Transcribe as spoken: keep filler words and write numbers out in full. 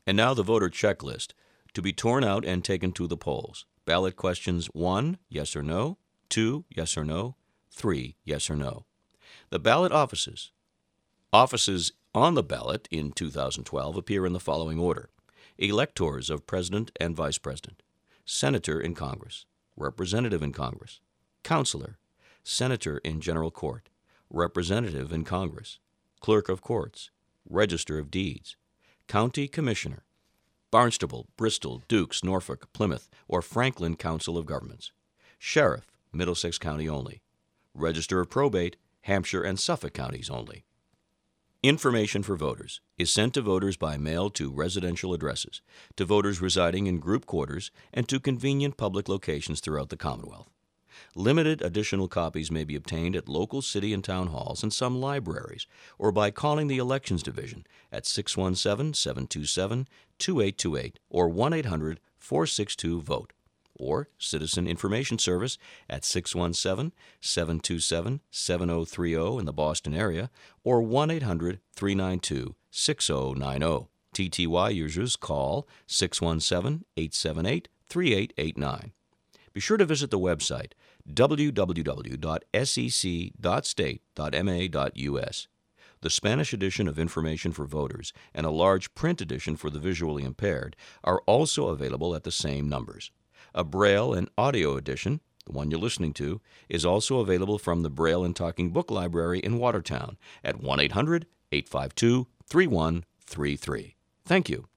And now the voter checklist, to be torn out and taken to the polls. Ballot questions one, yes or no, two, yes or no, three, yes or no. The ballot offices. Offices on the ballot in two thousand twelve appear in the following order: electors of President and Vice President, Senator in Congress, Representative in Congress, Counselor, Senator in General Court, Representative in Congress, Clerk of Courts, Register of Deeds, County Commissioner, Barnstable, Bristol, Dukes, Norfolk, Plymouth, or Franklin Council of Governments, Sheriff, Middlesex County only, Register of Probate, Hampshire and Suffolk counties only. Information for voters is sent to voters by mail to residential addresses, to voters residing in group quarters, and to convenient public locations throughout the Commonwealth. Limited additional copies may be obtained at local city and town halls and some libraries, or by calling the Elections Division at six one seven, seven two seven, two eight two eight or one eight hundred, four six two, VOTE, or Citizen Information Service at six one seven, seven two seven, seven zero three zero in the Boston area, or one eight hundred, three nine two, six zero nine zero. T T Y users call six one seven, eight seven eight, three eight eight nine. Be sure to visit the website w w w dot s e c dot state dot m a dot u s. The Spanish edition of Information for Voters and a large print edition for the visually impaired are also available at the same numbers. A Braille and audio edition, the one you're listening to, is also available from the Braille and Talking Book Library in Watertown at one eight hundred, eight five two, three one three three. Thank you.